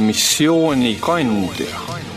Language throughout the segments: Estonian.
missioonikandja.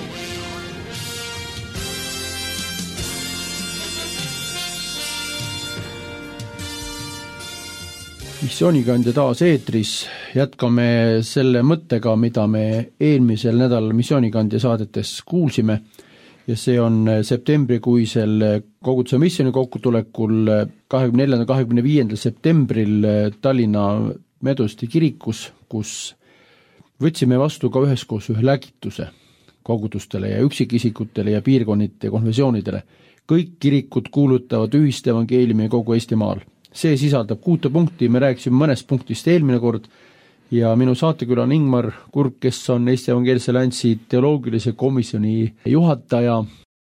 Missioonikandja taas eetris. Jätkame selle mõttega, mida me eelmisel nädalal missioonikandja saadetes kuulsime. Ja see on septembrikuisel koguduse missiooni kokkutulekul 24.–25. septembril Tallinna Medusti kirikus, kus võtsime vastu ka üheskoos ühe lägituse kogudustele ja üksikisikutele ja piirkonnite konfessioonidele. Kõik kirikud kuulutavad ühist evangeeliumi kogu Eestimaal. See sisaldab 6 punkti, me rääkisime mõnest punktist eelmine kord ja minu saateküla on Ingmar Kurk, kes on Eesti Evangeelse Alliansi teoloogilise komisjoni juhataja.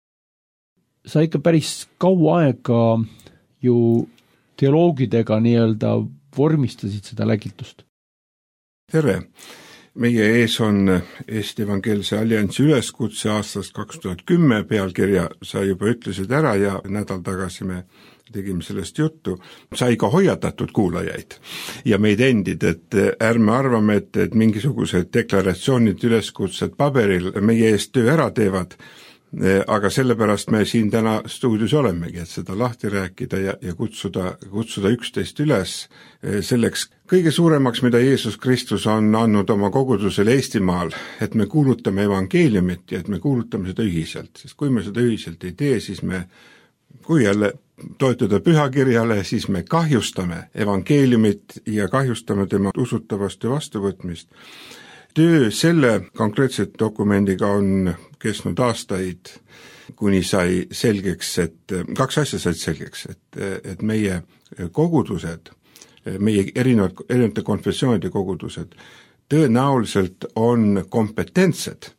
Sa ikka päris kaua aega ju teoloogidega nii-öelda vormistasid seda lägitust. Tere! Meie ees on Eesti Evangeelse Alliansi üleskutse aastast 2010 pealkirja, sa juba ütlesid ära ja nädal tagasi me tegime sellest juttu, sai ka hoiatatud kuulajaid ja meid endid, et ärme arvame, et mingisugused deklaratsioonid, üleskutsed paberil meie eest töö ära teevad, aga sellepärast me siin täna stuudios olemegi, et seda lahti rääkida ja kutsuda üksteist üles selleks kõige suuremaks, mida Jeesus Kristus on andnud oma kogudusele Eestimaal, et me kuulutame evangeeliumit ja et me kuulutame seda ühiselt, sest kui me seda ühiselt ei tee, siis kui jälle toetuda pühakirjale, siis me kahjustame evangeeliumit ja kahjustame tema usutavast ja vastuvõtmist. Töö selle konkreetse dokumendiga on kestnud aastaid, kuni sai selgeks, et 2 asja said selgeks, et meie kogudused, meie erinevate konfessioonide kogudused tõenäoliselt on kompetentsed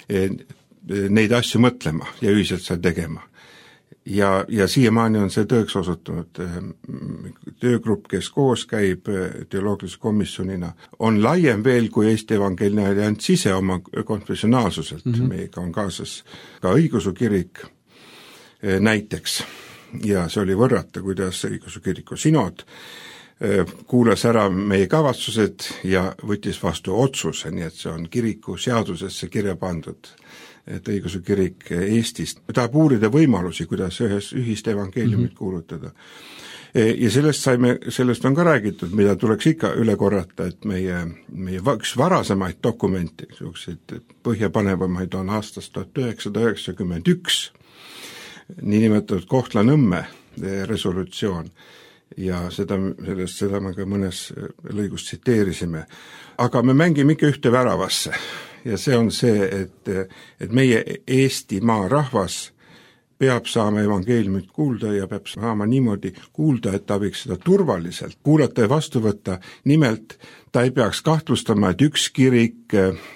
neid asju mõtlema ja ühiselt seda tegema. Ja siiamaani on see tõeks osutunud. Töögrupp, kes koos käib teoloogilise komisjonina, on laiem veel kui Eesti Evangeelne Allianss ise oma konfessionaalsuselt. Meiega on kaasas ka õigeusu kirik näiteks. Ja see oli võrrata, kuidas õigeusu kiriku sinod kuulas ära meie kavatsused ja võttis vastu otsuse, nii et see on kiriku seadusesse kirja pandud, et õigeusu kirik Eestist tahab uurida võimalusi, kuidas ühist evangeeliumit kuulutada. Ja sellest on ka räägitud, mida tuleks ikka üle korrata, et meie üks varasemaid dokumente, põhjapanevamaid on aastast 1991, niinimetatud Kohtla-Nõmme resolutsioon, ja seda me ka mõnes lõigus tsiteerisime. Aga me mängime ikka ühte väravasse. Ja see on see, et meie Eestimaa rahvas peab saama evangeeliumit kuulda ja peab saama niimoodi kuulda, et ta võiks seda turvaliselt kuulata ja vastu võtta. Nimelt, ta ei peaks kahtlustama, et üks kirik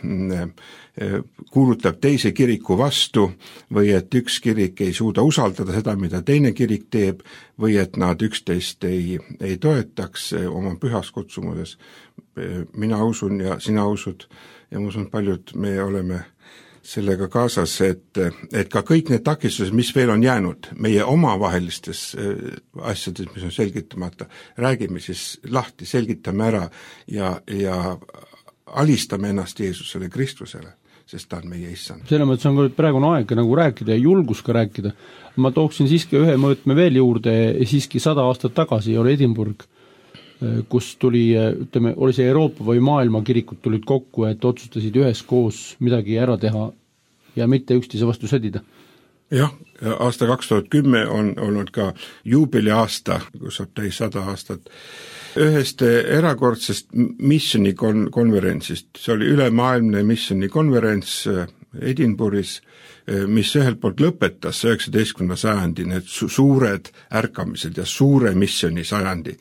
kuulutab teise kiriku vastu või et üks kirik ei suuda usaldada seda, mida teine kirik teeb või et nad üksteist ei toetaks oma pühas kutsumuses. Mina usun ja sina usud ja ma usun paljud, me oleme sellega kaasas, et ka kõik need takistused, mis veel on jäänud meie omavahelistes asjades, mis on selgitamata, räägime siis lahti, selgitame ära ja alistame ennast Jeesusele Kristusele, sest ta on meie issand. Selle mõttes on praegune aeg nagu rääkida ja julgus ka rääkida. Ma tooksin siiski ühe mõõtme veel juurde, siiski 100 aastat tagasi oli Edinburgh, kus oli see Euroopa või maailma kirikud tulid kokku, et otsustasid üheskoos midagi ära teha ja mitte üksteise vastu sõdida. Jah, aasta 2010 on olnud ka juubeliaasta, kus saab täis 100 aastat. Ühest erakordsest missionikonverentsist, see oli ülemaailmne missionikonverents Edinburghis, mis ühelt poolt lõpetas 19. sajandi need suured ärkamised ja suure missioni sajandi.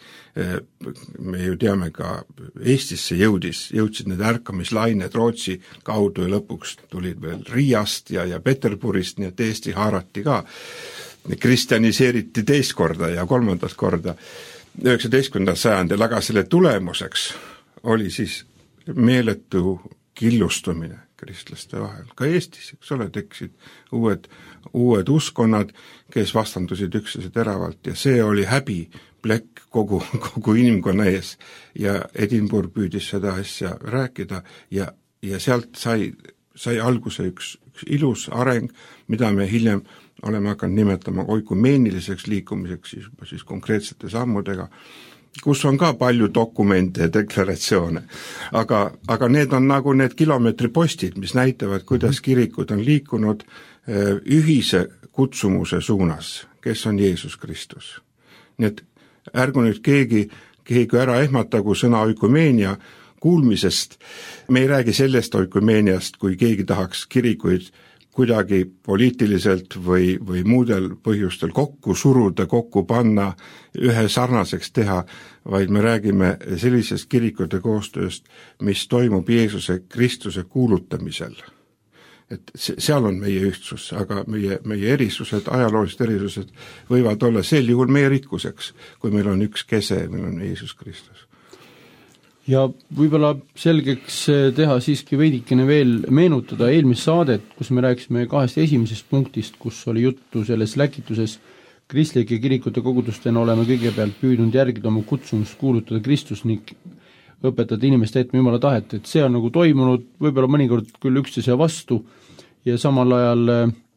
Me ju teame ka Eestisse jõudsid need ärkamislained Rootsi kaudu ja lõpuks tulid veel Riiast ja Peterburist, nii et Eesti haarati ka. Kristjaniseeriti teist korda ja 3. korda 19. sajandil, aga selle tulemuseks oli siis meeletu killustumine kristlaste vahel. Ka Eestis, eks ole, tekkisid uued uskonnad, kes vastandusid üksteise teravalt ja see oli häbiplekk kogu inimkonna ees ja Edinburgh püüdis seda asja rääkida ja ja sealt sai alguse üks ilus areng, mida me hiljem oleme hakanud nimetama oikumeeniliseks liikumiseks siis konkreetsete sammudega, kus on ka palju dokumente ja deklaratsioone. Aga need on nagu need kilomeetripostid, mis näitavad, kuidas kirikud on liikunud ühise kutsumuse suunas, kes on Jeesus Kristus. Nii et ärgu nüüd keegi ära ehmatagu sõna oikumeenia kuulmisest. Me ei räägi sellest oikumeeniast, kui keegi tahaks kirikuid kuidagi poliitiliselt või muudel põhjustel kokku suruda, kokku panna, ühe sarnaseks teha, vaid me räägime sellisest kirikute koostööst, mis toimub Jeesuse Kristuse kuulutamisel. Et seal on meie ühtsus, aga meie erisused, ajaloolised erisused võivad olla sel juhul meie rikkuseks, kui meil on üks kese, meil on Jeesus Kristus. Ja võib-olla selgeks teha siiski veidikene veel meenutada eelmist saadet, kus me rääkisime 2 esimesest punktist, kus oli juttu selles läkituses kristlike kirikute kogudustena oleme kõigepealt püüdnud järgida oma kutsumust kuulutada Kristus ning õpetada inimeste täitma Jumala tahet, et see on nagu toimunud võib-olla mõnikord küll üksteise vastu ja samal ajal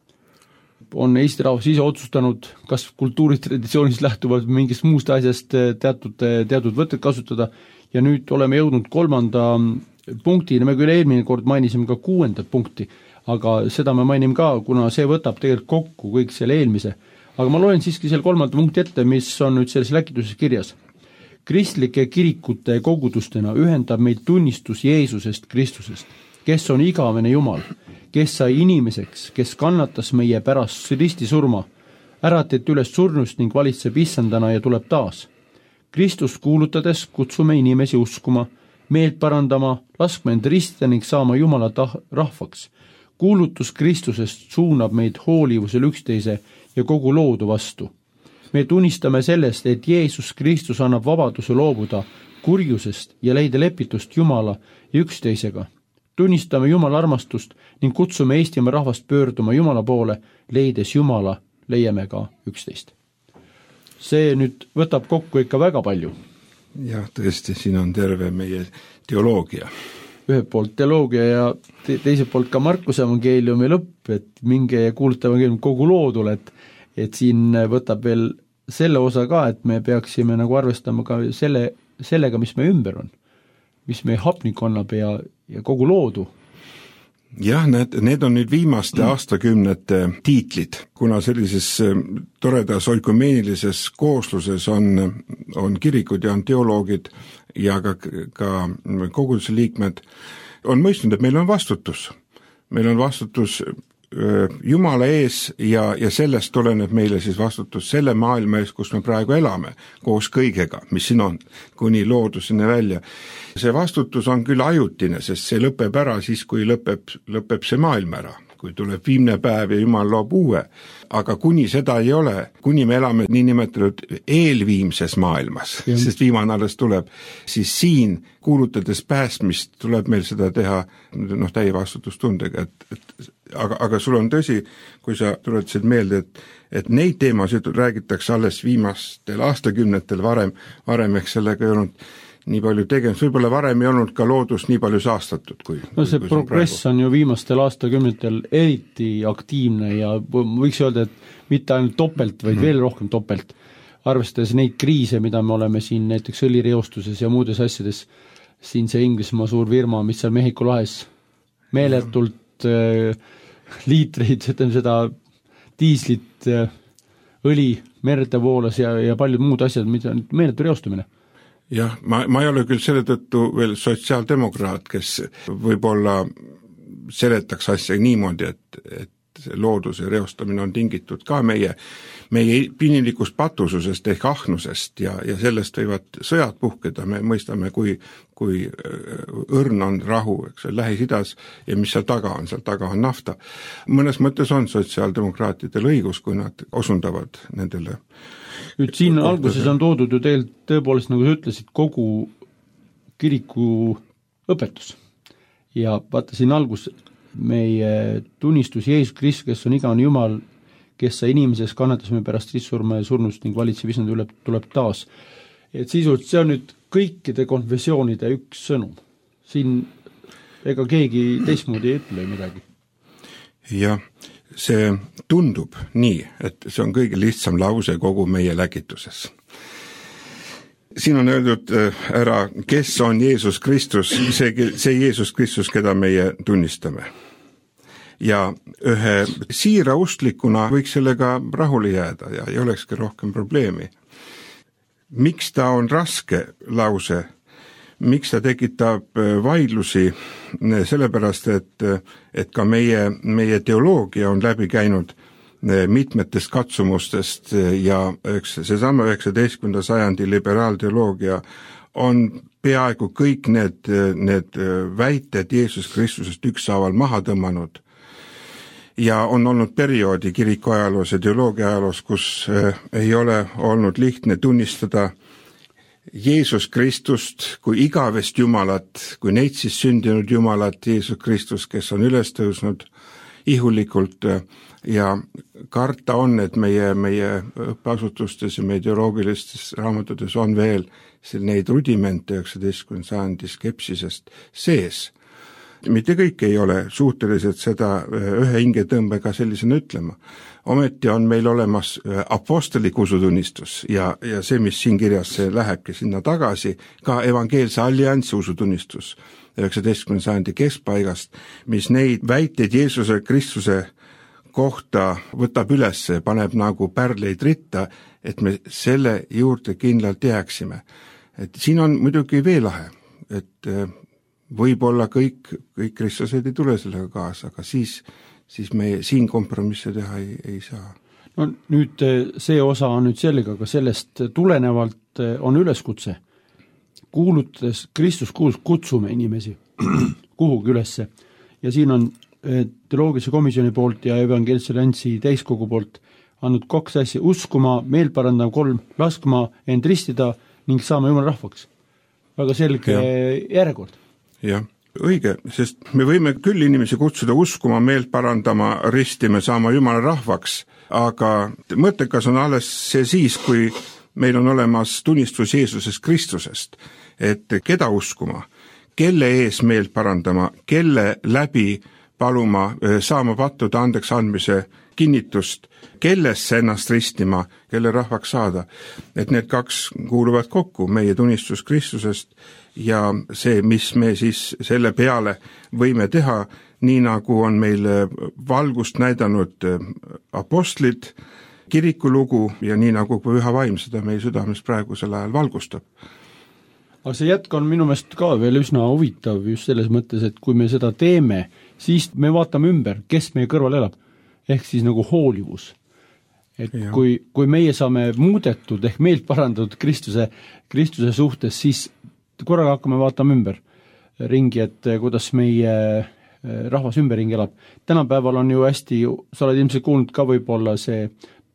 on Eesti rahvas ise otsustanud, kas kultuuritraditsioonist lähtuvalt mingist muust asjast teatud võtted kasutada ja nüüd oleme jõudnud 3. punktini, me küll eelmine kord mainisime ka 6. punkti, aga seda me mainime ka, kuna see võtab tegelikult kokku kõik selle eelmise. Aga ma loen siiski selle 3. punkti ette, mis on nüüd selles läkituses kirjas. Kristlike kirikute kogudustena ühendab meid tunnistus Jeesusest Kristusest, kes on igavene Jumal, kes sai inimeseks, kes kannatas meie pärast risti surma, äratati üles surnust ning valitseb issandana ja tuleb taas. Kristust kuulutades kutsume inimesi uskuma, meelt parandama, laskma end ristida ning saama Jumala rahvaks. Kuulutus Kristusest suunab meid hoolivusel üksteise ja kogu loodu vastu. Me tunnistame sellest, et Jeesus Kristus annab vabaduse loobuda kurjusest ja leida lepitust Jumala ja üksteisega. Tunnistame Jumala armastust ning kutsume Eestimaa rahvast pöörduma Jumala poole, leides Jumala, leiame ka üksteist. See nüüd võtab kokku ikka väga palju. Jah, tõesti, siin on terve meie teoloogia. Ühelt poolt teoloogia ja teiselt poolt ka Markuse evangeeliumi lõpp, et minge ja kuuluta evangeeliumi kogu loodule, et siin võtab veel selle osa ka, et me peaksime nagu arvestama ka sellega, mis me ümber on, mis meie hapnik annab ja kogu loodu. Jah, need on nüüd viimaste aastakümnete tiitlid, kuna sellises toredas oikumeenilises koosluses on kirikud ja on teoloogid ja ka koguduse liikmed, on mõistnud, et meil on vastutus. Meil on vastutus Jumala ees ja sellest tuleneb meile siis vastutus selle maailma ees, kus me praegu elame, koos kõigega, mis siin on, kuni looduseni välja. See vastutus on küll ajutine, sest see lõpeb ära siis, kui lõpeb see maailm ära, kui tuleb viimne päev ja Jumal loob uue. Aga kuni seda ei ole, kuni me elame niinimetatud eelviimses maailmas, sest viimane alles tuleb, siis siin kuulutades päästmist tuleb meil seda teha täie vastutustundega, aga sul on tõsi, kui sa tuletasid meelde, et neid teemasid räägitakse alles viimastel aastakümnetel varem ehk sellega ei olnud nii palju tegemist, võib-olla varem ei olnud ka loodus nii palju saastatud kui see progress on ju viimastel aastakümnetel eriti aktiivne ja võiks öelda, et mitte ainult topelt, vaid veel rohkem topelt, arvestades neid kriise, mida me oleme siin näiteks õlireostuses ja muudes asjades, siin see Inglismaa suur firma, mis seal Mehhiko lahes meeletult liitreid, ütleme seda diislit, õli, merde voolas ja paljud muud asjad, mida meeletu reostumine. Jah, ma ei ole küll selle tõttu veel sotsiaaldemokraat, kes võib-olla seletaks asja niimoodi, et looduse reostamine on tingitud ka meie inimlikust patususest ehk ahnusest ja sellest võivad sõjad puhkeda, me mõistame, kui õrn on rahu, eks Lähis-Idas ja mis seal taga on nafta. Mõnes mõttes on sotsiaaldemokraatidel õigus, kui nad osundavad nendele. Nüüd siin alguses on toodud ju tõepoolest, nagu sa ütlesid, kogu kiriku õpetus ja vaata siin algus meie tunnistus Jeesus Kristus, kes on igavene Jumal, kes sai inimeses, kannatas me pärast ristsurma ja surnust ning valitseb issand üle, tuleb taas. Et sisuliselt see on nüüd kõikide konfessioonide üks sõnum. Siin ega keegi teistmoodi ei ütle midagi. Jah, see tundub nii, et see on kõige lihtsam lause kogu meie läkituses. Siin on öeldud ära, kes on Jeesus Kristus, see Jeesus Kristus, keda meie tunnistame. Ja ühe siira ustlikuna võiks sellega rahule jääda ja ei olekski rohkem probleemi. Miks ta on raske lause? Miks ta tekitab vaidlusi? Sellepärast, et ka meie teoloogia on läbi käinud mitmetest katsumustest ja seesama 19. sajandi liberaalteoloogia on peaaegu kõik need väited Jeesus Kristusest ükshaaval maha tõmmanud. Ja on olnud perioodi kiriku ajaloos ja teoloogia ajaloos, kus ei ole olnud lihtne tunnistada Jeesus Kristust kui igavest Jumalat, kui neitsist sündinud Jumalat, Jeesus Kristus, kes on üles tõusnud ihulikult ja karta on, et meie õppeasutustes ja meie teoloogilistes raamatutes on veel neid rudimente 19. sajandi skepsisest sees. Mitte kõik ei ole suhtelised seda ühe hingetõmbega sellisena ütlema. Ometi on meil olemas apostolik usutunnistus ja see, mis siin kirjas, see lähebki sinna tagasi, ka evangeelse alliansi usutunnistus 19. sajandi keskpaigast, mis neid väiteid Jeesuse Kristuse kohta võtab üles, paneb nagu pärleid ritta, et me selle juurde kindlalt jääksime. Et siin on muidugi veel lahe, et võib-olla kõik kristlased ei tule sellega kaasa, aga siis me siin kompromisse teha ei saa. No nüüd see osa on nüüd sellega, aga sellest tulenevalt on üleskutse. Kuulutades Kristus kutsume inimesi kuhugi ülesse ja siin on teoloogilise komisjoni poolt ja evangeelse alliansi täiskogu poolt andnud 2 asja, uskuma, meelparandama 3, laskma end ristida ning saama Jumala rahvaks. Väga selge järjekord. Jah, õige, sest me võime küll inimesi kutsuda uskuma, meelt parandama, ristima, saama Jumala rahvaks, aga mõttekas on alles see siis, kui meil on olemas tunnistus Jeesusest Kristusest, et keda uskuma, kelle ees meelt parandama, kelle läbi paluma, saama pattuda andeks andmise kinnitust, kellesse ennast ristima, kelle rahvaks saada. Et need 2 kuuluvad kokku, meie tunnistus Kristusest ja see, mis me siis selle peale võime teha, nii nagu on meil valgust näidanud apostlid, kirikulugu ja nii nagu Püha Vaim seda meie südames praegusel ajal valgustab. Aga see jätk on minu meelest ka veel üsna huvitav just selles mõttes, et kui me seda teeme, siis me vaatame ümber, kes meie kõrval elab, ehk siis nagu hoolivus. Et kui meie saame muudetud ehk meelt parandatud Kristuse suhtes, siis korraga hakkame vaatama ümber ringi, et kuidas meie rahvas ümberringi elab. Tänapäeval on ju hästi, sa oled ilmselt kuulnud ka võib-olla see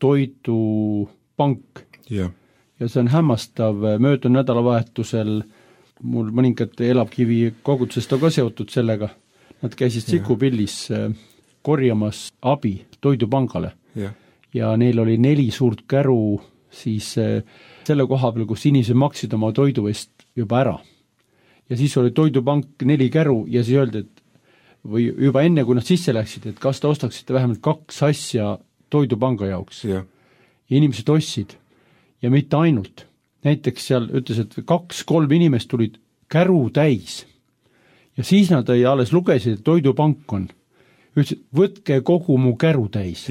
toidupank. Ja see on hämmastav, möödunud nädalavahetusel mul mõningad Elabkivi kogudusest on ka seotud sellega. Nad käisid Sikupillis korjamas abi toidupangale ja neil oli 4 suurt käru siis selle koha peal, kus inimesed maksid oma toidu eest juba ära. Ja siis oli toidupank 4 käru ja siis öeldi, et või juba enne, kui nad sisse läksid, et kas te ostaksite vähemalt 2 asja toidupanga jaoks. Ja inimesed ostsid. Ja mitte ainult. Näiteks seal ütles, et 2-3 inimest tulid käru täis. Ja siis nad alles lugesid, et toidupank on. Ütlesid, võtke kogu mu käru täis.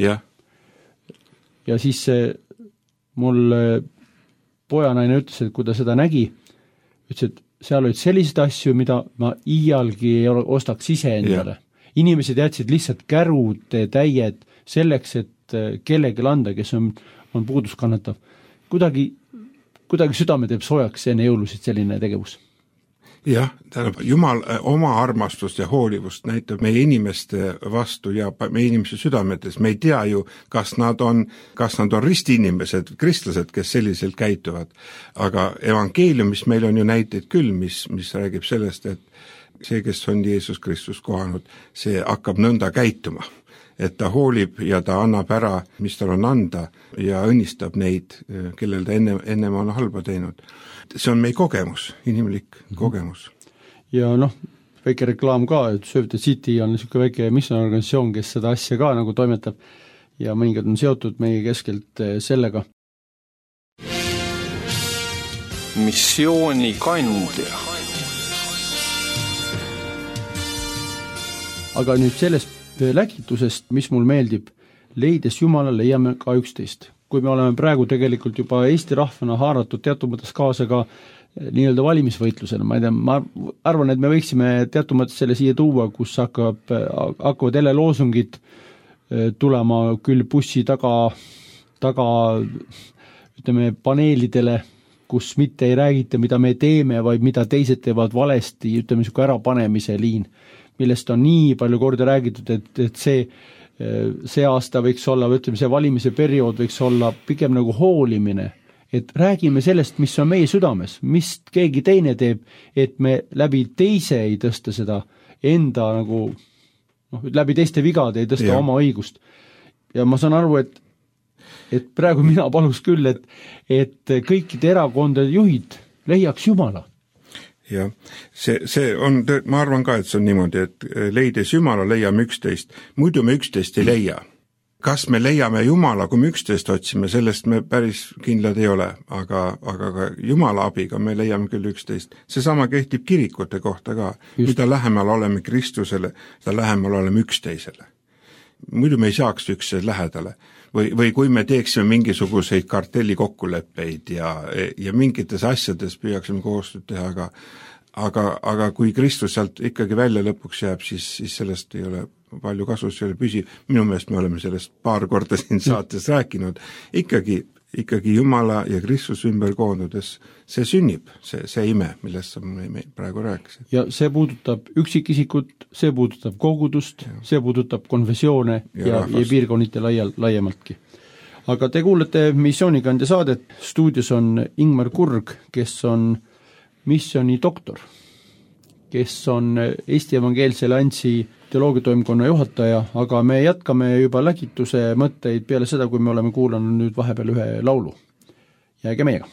Ja siis mul pojanaine ütles, et kui ta seda nägi, ütles, et seal olid sellised asju, mida ma iialgi ei ostaks ise endale. Inimesed jätsid lihtsalt kärude täied selleks, et kellegi anda, kes on puudus kannatav. Kuidagi südame teeb soojaks enne jõulusid selline tegevus. Jah, tähendab, Jumal oma armastust ja hoolivust näitab meie inimeste vastu ja meie inimese südametes. Me ei tea ju, kas nad on ristiinimesed, kristlased, kes selliselt käituvad. Aga evangeeliumis meil on ju näiteid küll, mis räägib sellest, et see, kes on Jeesus Kristus kohanud, see hakkab nõnda käituma. Et ta hoolib ja ta annab ära, mis tal on anda ja õnnistab neid, kellel ta ennem on halba teinud. See on meie kogemus, inimlik kogemus. Ja väike reklaam ka, et Save the City on niisugune väike missiooniorganisatsioon, kes seda asja ka nagu toimetab ja mõningad on seotud meie keskelt sellega. Missioonikandja. Aga nüüd sellest läkitusest, mis mul meeldib, leides Jumala leiame ka 11. Kui me oleme praegu tegelikult juba Eesti rahvana haaratud teatud mõttes kaasa ka nii-öelda valimisvõitlusena, ma ei tea, ma arvan, et me võiksime teatud mõttes selle siia tuua, kus hakkavad jälle loosungid tulema küll bussi taga ütleme paneelidele, kus mitte ei räägita, mida me teeme, vaid mida teised teevad valesti, ütleme niisugune ärapanemise liin, millest on nii palju korda räägitud, et see aasta võiks olla, ütleme see valimise periood võiks olla pigem nagu hoolimine, et räägime sellest, mis on meie südames, mis keegi teine teeb, et me läbi teise ei tõsta seda enda nagu, läbi teiste vigade ei tõsta oma õigust. Ja ma saan aru, et praegu mina palus küll, et kõikide erakondade juhid leiaks Jumala. Jah, see on, ma arvan ka, et see on niimoodi, et leides Jumala leiame 11, muidu me 11 ei leia. Kas me leiame Jumala, kui me 11 otsime, sellest me päris kindlad ei ole, aga ka Jumala abiga me leiame küll 11. Seesama kehtib kirikute kohta ka, mida lähemal oleme Kristusele, seda lähemal oleme üksteisele. Muidu me ei saaks üksteise lähedale. Või kui me teeksime mingisuguseid kartelli kokkuleppeid ja mingites asjades püüaksime koostööd teha, aga kui Kristus sealt ikkagi välja lõpuks jääb, siis sellest ei ole palju kasu, see ei ole püsiv. Minu meelest me oleme sellest paar korda siin saates rääkinud. Ikkagi Jumala ja Kristus ümber koondudes, see sünnib, see ime, millest sa praegu rääkisid. Ja see puudutab üksikisikut, see puudutab kogudust, see puudutab konfessioone ja piirkonnite laiemaltki. Aga te kuulete missioonikandja saadet, stuudios on Ingmar Kurg, kes on missiooni doktor, kes on Eesti Evangeelse Alliansi teoloogiatoimkonna juhataja, aga me jätkame juba läkituse mõtteid peale seda, kui me oleme kuulanud nüüd vahepeal ühe laulu. Jääge meiega!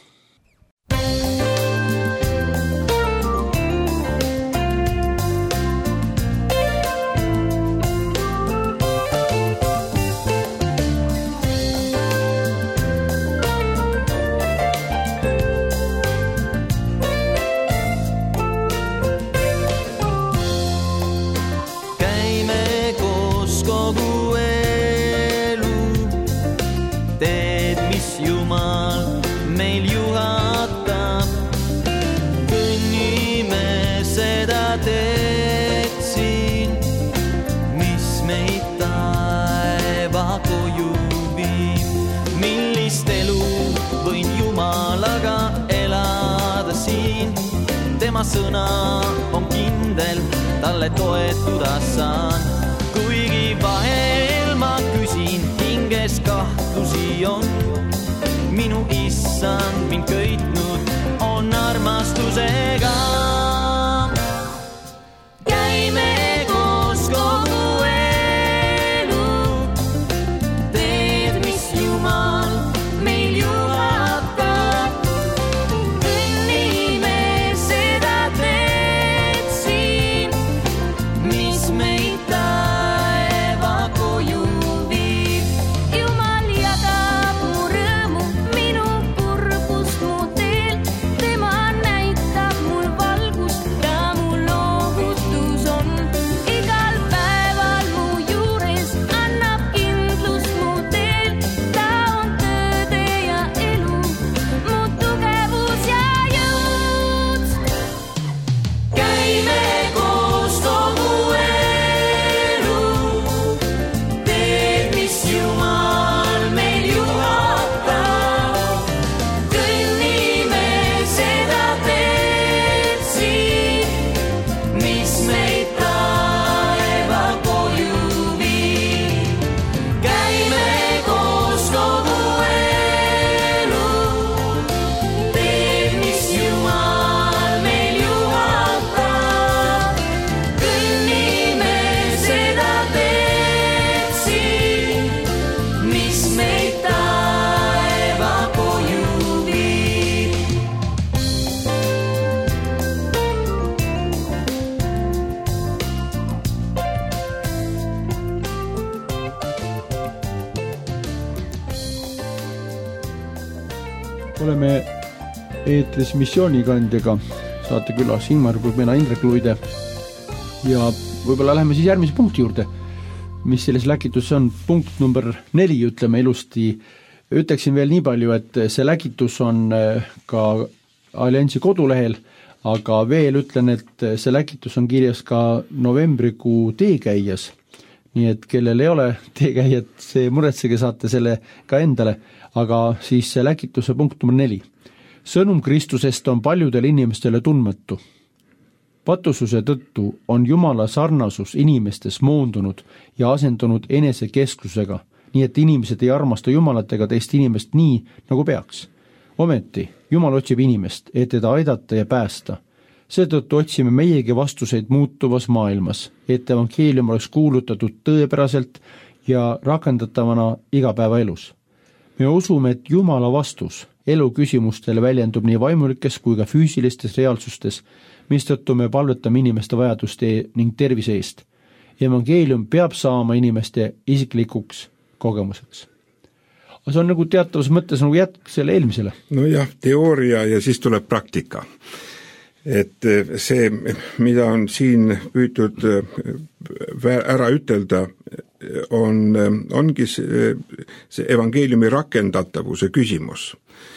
Sõna on kindel, talle toetuda saan. Kuigi vahel ma küsin, hinges kahtlusi on. Minu issand mind köitnud on armastusega. Käime koos kogu elu, teed, mis Jumal meil juhatab. Valgu oleme eetris missioonikandjaga, saate külas Ingmar Põgmena, Indrek Luide ja võib-olla läheme siis järgmise punkti juurde, mis selles läkitus on punkt number 4, ütleme ilusti. Ütleksin veel nii palju, et see läkitus on ka Alliansi kodulehel, aga veel ütlen, et see läkitus on kirjas ka novembrikuu teekäijas. Nii et kellel ei ole teekäijat, see muretsege, saate selle ka endale, aga siis see läkituse punkt number 4. Sõnum Kristusest on paljudele inimestele tundmatu. Patususe tõttu on Jumala sarnasus inimestes moondunud ja asendunud enesekesklusega, nii et inimesed ei armasta Jumalat ega teist inimest nii, nagu peaks. Ometi, Jumal otsib inimest, et teda aidata ja päästa. Seetõttu otsime meiegi vastuseid muutuvas maailmas, et evangeelium oleks kuulutatud tõepäraselt ja rakendatavana igapäevaelus. Me usume, et Jumala vastus elu küsimustele väljendub nii vaimulikes kui ka füüsilistes reaalsustes, mistõttu me palvetame inimeste vajaduste ning tervise eest. Evangeelium peab saama inimeste isiklikuks kogemuseks. See on nagu teatavas mõttes nagu jätk selle eelmisele. No jah, teooria ja siis tuleb praktika. Et see, mida on siin püütud ära ütelda, ongi see evangeeliumi rakendatavuse küsimus.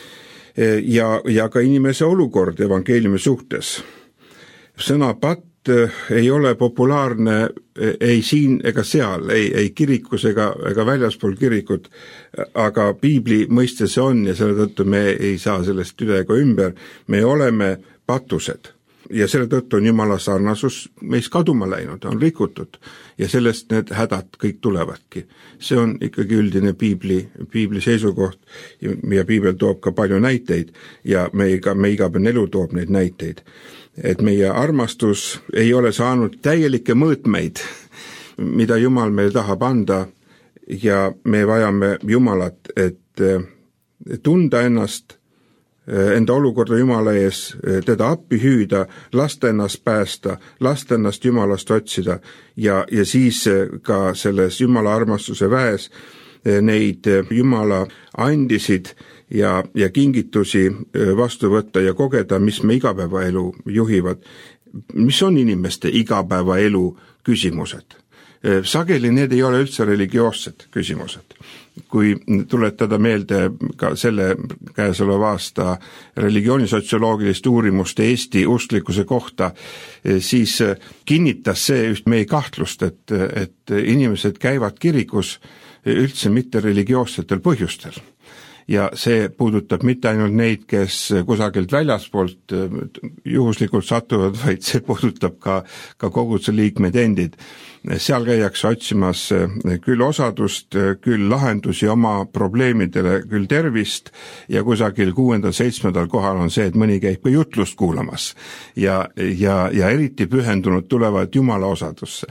Ja ka inimese olukord evangeeliumi suhtes. Sõna patt ei ole populaarne ei siin ega seal, ei kirikus ega väljaspool kirikut, aga piibli mõiste see on ja selle tõttu me ei saa sellest üle ega ümber. Me oleme patused ja selle tõttu on Jumala sarnasus meis kaduma läinud, on rikutud ja sellest need hädad kõik tulevadki. See on ikkagi üldine piibli seisukoht ja piibel toob ka palju näiteid ja me igapäevane elu toob neid näiteid. Et meie armastus ei ole saanud täielikke mõõtmeid, mida Jumal meil tahab anda ja me vajame Jumalat, et tunda ennast, enda olukorda Jumala ees, teda appi hüüda, lasta ennast päästa, lasta ennast Jumalast otsida ja siis ka selles Jumala armastuse väes neid Jumala andisid ja kingitusi vastu võtta ja kogeda, mis me igapäevaelu juhivad, mis on inimeste igapäevaelu küsimused. Sageli need ei ole üldse religioossed küsimused. Kui tuletada meelde ka selle käesoleva aasta religioonisotsioloogilist uurimust Eesti usklikkuse kohta, siis kinnitas see just meie kahtlust, et inimesed käivad kirikus üldse mitte religioossetel põhjustel. Ja see puudutab mitte ainult neid, kes kusagilt väljaspoolt juhuslikult satuvad, vaid see puudutab ka koguduse liikmed endid. Seal käiakse otsimas küll osadust, küll lahendusi oma probleemidele, küll tervist ja kusagil 6.-7. kohal on see, et mõni käib ka jutlust kuulamas ja eriti pühendunud tulevad Jumala osadusse.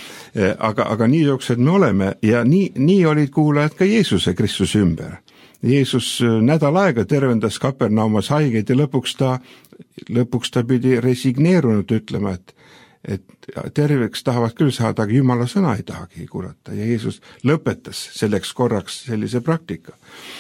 Aga niisugused me oleme ja nii olid kuulajad ka Jeesuse Kristuse ümber. Jeesus nädal aega tervendas Kapernaumas haigeid ja lõpuks ta pidi resigneerunud ütlema, et terveks tahavad küll saada, aga Jumala sõna ei tahagi kuulata ja Jeesus lõpetas selleks korraks sellise praktika.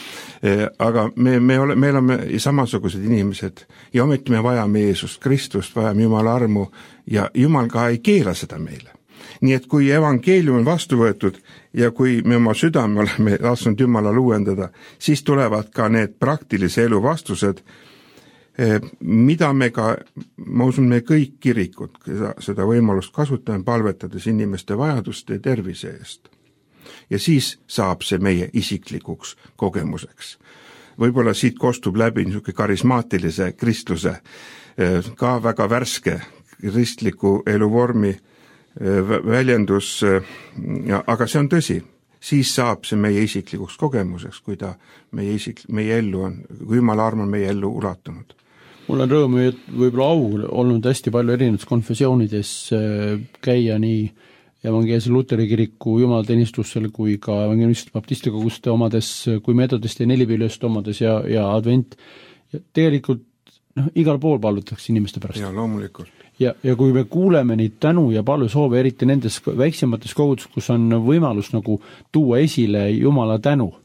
Aga me oleme samasugused inimesed ja ometi me vajame Jeesust Kristust, vajame Jumala armu ja Jumal ka ei keela seda meile. Nii et kui evangeelium on vastu võetud ja kui me oma südame oleme lasknud Jumalal uuendada, siis tulevad ka need praktilise elu vastused, mida ma usun, me kõik kirikud seda võimalust kasutame, palvetades inimeste vajaduste ja tervise eest. Ja siis saab see meie isiklikuks kogemuseks. Võib-olla siit kostub läbi niisugune karismaatilise kristluse, ka väga värske kristliku eluvormi väljendus, aga see on tõsi, siis saab see meie isiklikuks kogemuseks, kui ta meie ellu on, kui Jumala arm on meie ellu ulatunud. Mul on rõõmu, et võib-olla au olnud hästi palju erinevates konfessioonides käia nii evangeelse Luteri kiriku jumalateenistusel kui ka evangelist baptistikoguste omades, kui metodiste ja nelipiljost omades ja advent. Ja tegelikult igal pool palvetakse inimeste pärast. Ja loomulikult. Ja kui me kuuleme neid tänu ja palvesoove, eriti nendes väiksemates kogudus, kus on võimalus nagu tuua esile Jumala tänu,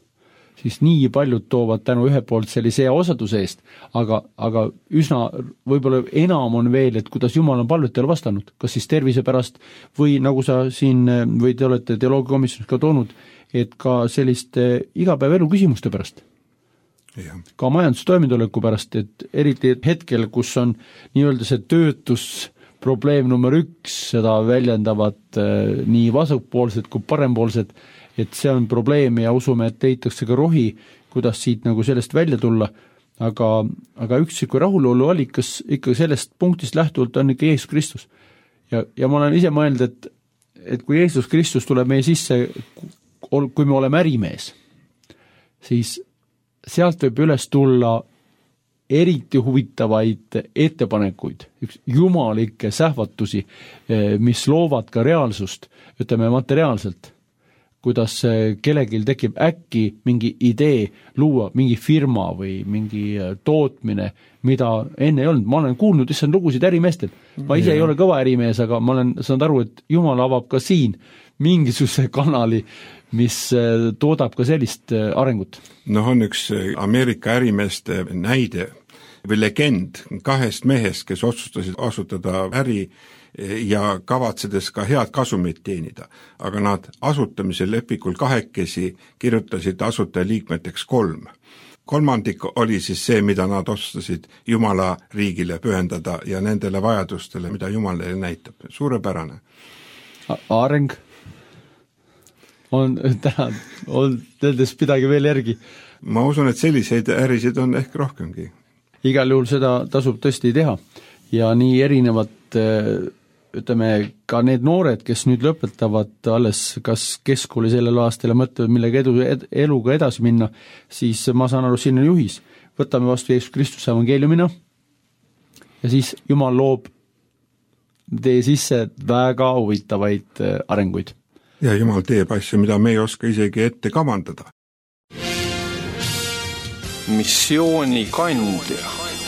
siis nii paljud toovad tänu ühe poolt sellise hea osaduse eest, aga üsna võib-olla enam on veel, et kuidas Jumal on palvetele vastanud, kas siis tervise pärast või nagu sa siin või te olete teoloogiakomisjonis ka toonud, et ka selliste igapäevaelu küsimuste pärast. Ja. Ka majandustoimitoimetuleku pärast, et eriti hetkel, kus on nii-öelda see töötusprobleem number 1, seda väljendavad nii vasakpoolsed kui parempoolsed, et see on probleem ja usume, et leitakse ka rohi, kuidas siit nagu sellest välja tulla, aga üks rahulolu allikas ikka sellest punktist lähtuvalt on ikka Jeesus Kristus. Ja ma olen ise mõelnud, et kui Jeesus Kristus tuleb meie sisse, kui me oleme ärimees, siis sealt võib üles tulla eriti huvitavaid ettepanekuid, jumalikke sähvatusi, mis loovad ka reaalsust, ütleme materiaalselt, kuidas kellegil tekib äkki mingi idee luua mingi firma või mingi tootmine, mida enne ei olnud. Ma olen kuulnud issand lugusid ärimeestel. Ma ise ei ole kõva ärimees, aga ma olen saanud aru, et Jumal avab ka siin mingisuguse kanali, mis toodab ka sellist arengut. On üks Ameerika ärimeeste näide või legend 2 mehest, kes otsustasid asutada äri ja kavatsedes ka head kasumit teenida, aga nad asutamise lepikul 2 kirjutasid asutajaliikmeteks 3. 3 oli siis see, mida nad otsustasid Jumala riigile pühendada ja nendele vajadustele, mida Jumal neile näitab. Suurepärane. Areng on nendes midagi veel järgi. Ma usun, et selliseid ärisid on ehk rohkemgi. Igal juhul seda tasub tõesti teha ja nii erinevad, ütleme, ka need noored, kes nüüd lõpetavad alles kas keskkooli sellel aastal ja mõtlevad millega eluga edasi minna, siis ma saan aru, siin on juhis. Võtame vastu Jeesus Kristuse evangeeliumina ja siis Jumal loob teie sisse väga huvitavaid arenguid. Ja Jumal teeb asju, mida me ei oska isegi ette kavandada. Missiooni kandja.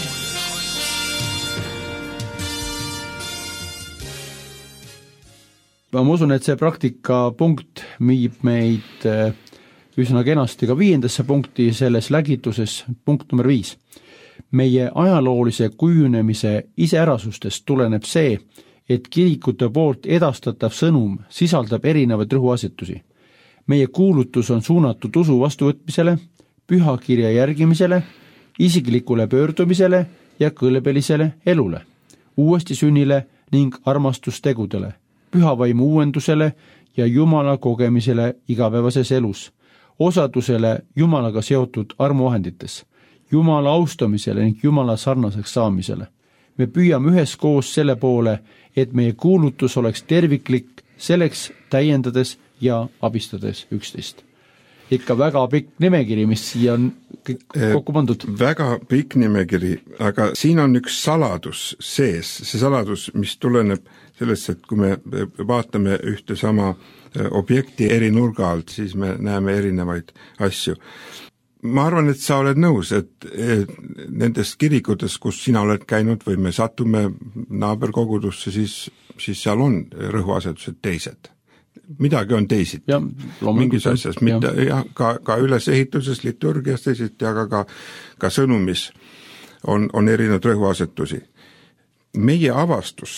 Ma usun, et see praktikapunkt viib meid üsna kenasti ka 5. punkti selles lägituses, punkt number 5. Meie ajaloolise kujunemise iseärasustest tuleneb see, et kirikute poolt edastatav sõnum sisaldab erinevaid rõhuasetusi. Meie kuulutus on suunatud usu vastuvõtmisele, pühakirja järgimisele, isiklikule pöördumisele ja kõlbelisele elule, uuesti sünnile ning armastustegudele, pühavaimu uuendusele ja Jumala kogemisele igapäevases elus, osadusele Jumalaga seotud armuvahendites, Jumala austamisele ning Jumala sarnaseks saamisele. Me püüame üheskoos selle poole, et meie kuulutus oleks terviklik, selleks täiendades ja abistades üksteist. Ikka väga pikk nimekiri, mis siia on kokku pandud. Väga pikk nimekiri, aga siin on üks saladus sees, see saladus, mis tuleneb sellest, et kui me vaatame ühte sama objekti eri nurga alt, siis me näeme erinevaid asju. Ma arvan, et sa oled nõus, et nendest kirikutes, kus sina oled käinud või me satume naaberkogudusse, siis seal on rõhuasetused teised. Midagi on teisiti. Mingis asjas, ka ülesehituses, liturgias teisiti, aga ka sõnumis on erinevad rõhuasetusi. Meie avastus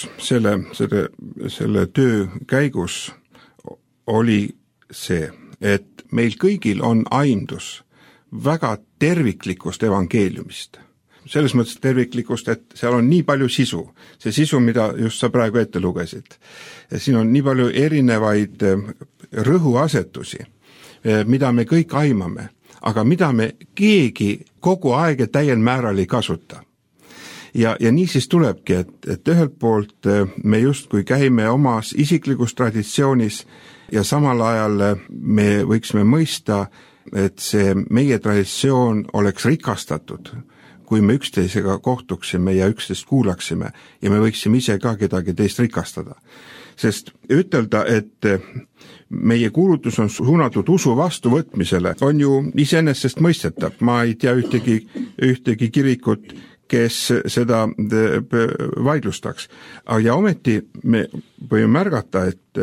selle töö käigus oli see, et meil kõigil on aimdus väga terviklikust evangeeliumist. Selles mõttes terviklikust, et seal on nii palju sisu. See sisu, mida just sa praegu ette lugesid. Siin on nii palju erinevaid rõhuasetusi, mida me kõik aimame, aga mida me keegi kogu aeg täiel määral ei kasuta. Ja nii siis tulebki, et ühelt poolt me justkui käime omas isiklikus traditsioonis ja samal ajal me võiksime mõista, et see meie traditsioon oleks rikastatud, kui me üksteisega kohtuksime ja üksteist kuulaksime ja me võiksime ise ka kedagi teist rikastada. Sest ütelda, et meie kuulutus on suunatud usu vastuvõtmisele, on ju iseenesest mõistetav. Ma ei tea ühtegi kirikut, kes seda vaidlustaks. Ja ometi me võime märgata, et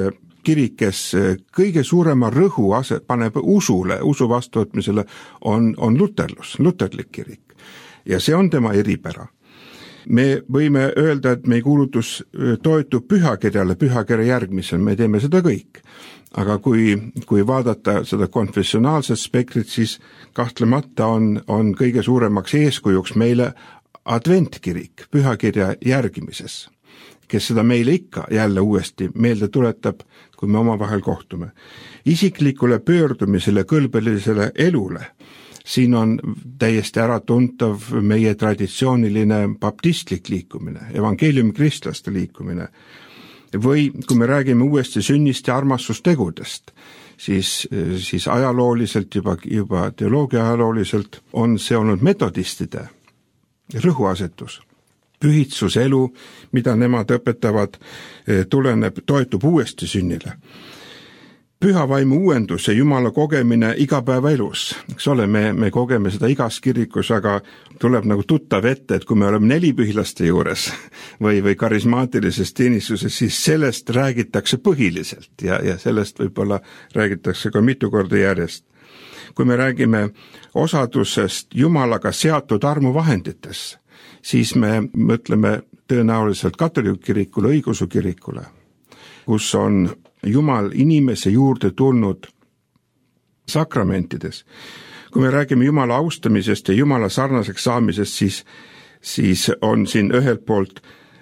kirik, kes kõige suurema rõhu paneb usule, usu vastuvõtmisele, on luterlik kirik. Ja see on tema eripära. Me võime öelda, et meie kuulutus toetub pühakirjale, pühakirja järgmisel, me teeme seda kõik. Aga kui vaadata seda konfessionaalset spektrit, siis kahtlemata on kõige suuremaks eeskujuks meile adventkirik pühakirja järgimises, kes seda meile ikka jälle uuesti meelde tuletab, kui me omavahel kohtume. Isiklikule pöördumisele, kõlbelisele elule, siin on täiesti äratuntav meie traditsiooniline baptistlik liikumine, evangeeliumikristlaste liikumine. Või kui me räägime uuesti sünnist ja armastustegudest, siis ajalooliselt, juba teoloogia ajalooliselt on see olnud metodistide rõhuasetus. Pühitsuselu, mida nemad õpetavad, toetub uuesti sünnile. Püha vaimu uuendus ja Jumala kogemine igapäevaelus. Eks ole, me kogeme seda igas kirikus, aga tuleb nagu tuttav ette, et kui me oleme nelipühilaste juures või karismaatilises teenistuses, siis sellest räägitakse põhiliselt ja sellest võib-olla räägitakse ka mitu korda järjest. Kui me räägime osadusest Jumalaga seatud armuvahendites, siis me mõtleme tõenäoliselt katoliku kirikule, õigeusu kirikule, kus on Jumal inimese juurde tulnud sakramentides. Kui me räägime Jumala austamisest ja Jumala sarnaseks saamisest, siis on siin ühelt poolt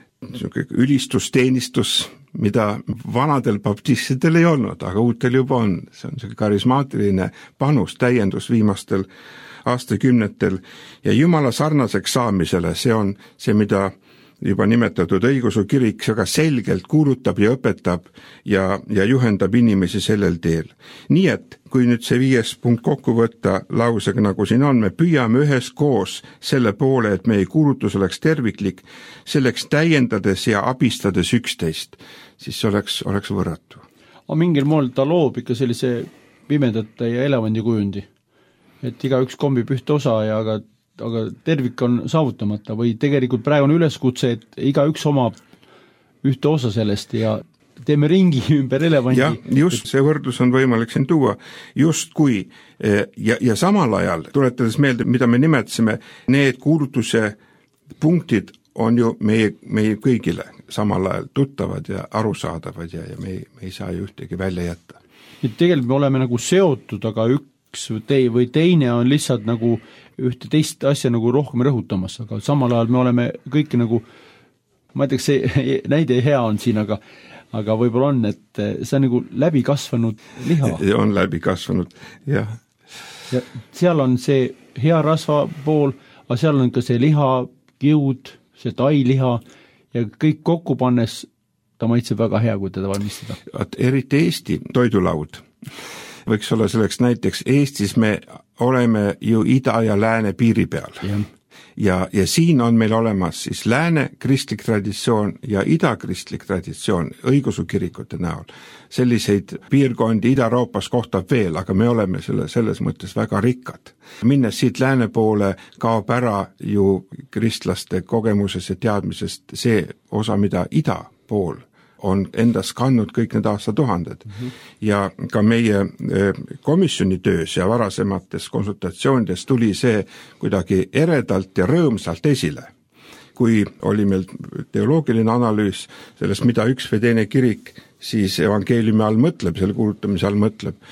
ülistusteenistus, mida vanadel baptistidel ei olnud, aga uutel juba on. See on karismaatiline panus, täiendus viimastel aastakümnetel ja Jumala sarnaseks saamisele, see on see, mida juba nimetatud õigeusu kirik väga selgelt kuulutab ja õpetab ja juhendab inimesi sellel teel. Nii et, kui nüüd see 5. punkt kokku võtta lausega, nagu siin on, me püüame üheskoos selle poole, et meie kuulutus oleks terviklik, selleks täiendades ja abistades üksteist, siis oleks võrratu. Aga mingil moel ta loob ikka sellise pimedate ja elevandi kujundi, et igaüks kombib ühte osa ja aga tervik on saavutamata või tegelikult praegu on üleskutse, et igaüks omab ühte osa sellest ja teeme ringi ümber elevandi. Ja just see võrdlus on võimalik siin tuua, just kui ja samal ajal, tuletades meelde, mida me nimetasime, need kuulutuse punktid on ju meie kõigile samal ajal tuttavad ja arusaadavad ja me ei saa ju ühtegi välja jätta. Tegelikult me oleme nagu seotud, aga üks või teine on lihtsalt nagu ühte teist asja nagu rohkem rõhutamas, aga samal ajal me oleme kõiki nagu, ma ei tea, see näide hea on siin, aga võib-olla on, et see on nagu läbi kasvanud liha. On läbi kasvanud, jah. Ja seal on see hea rasva pool, aga seal on ka see liha, kiud, see tailiha ja kõik kokku pannes ta maitseb väga hea, kui teda valmistada. Eriti Eesti toidulaud võiks olla selleks näiteks, Eestis me oleme ju ida ja lääne piiri peal. Ja siin on meil olemas siis lääne kristlik traditsioon ja ida kristlik traditsioon õigeusu kirikute näol. Selliseid piirkondi Ida-Euroopas kohtab veel, aga me oleme selles mõttes väga rikkad. Minnes siit lääne poole kaob ära ju kristlaste kogemuses ja teadmisest see osa, mida ida pool on endas kandnud kõik need aastatuhanded. Ja ka meie komisjoni töös ja varasemates konsultatsioonides tuli see kuidagi eredalt ja rõõmsalt esile. Kui oli meil teoloogiline analüüs sellest, mida üks või teine kirik siis evangeeliumi all mõtleb, selle kuulutamise all mõtleb,